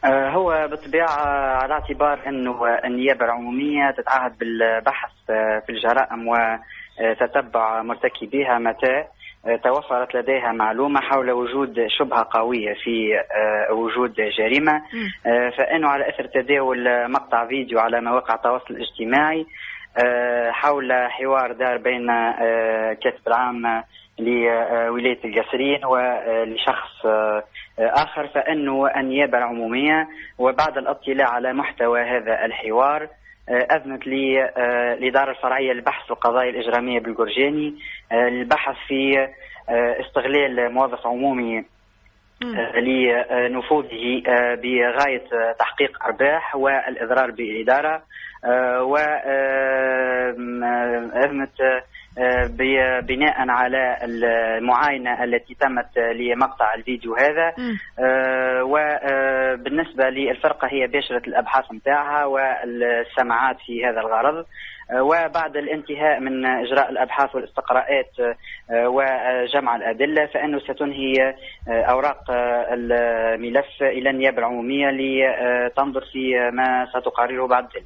هو بالطبيعة على اعتبار أنه النيابة العمومية تتعهد بالبحث في الجرائم وتتبع مرتكبيها متى توفرت لديها معلومة حول وجود شبهة قوية في وجود جريمة، فإنه على أثر تداول مقطع فيديو على مواقع التواصل الاجتماعي حول حوار دار بين كاتب العام لولاية القصرين ولشخص آخر، فإنه النيابة العمومية وبعد الاطلاع على محتوى هذا الحوار أذنت للإدارة الفرعية للبحث والقضايا الإجرامية بالجرجاني البحث في استغلال موظف عمومي لنفوذه بغاية تحقيق أرباح والإضرار بالإدارة، وأذنت بناء على المعاينة التي تمت لمقطع الفيديو هذا، وبالنسبة للفرقة هي باشرت الأبحاث متاعها والسماعات في هذا الغرض، وبعد الانتهاء من إجراء الأبحاث والاستقراءات وجمع الأدلة فإنه ستنهي أوراق الملف إلى النيابة العمومية لتنظر في ما ستقرره بعد ذلك.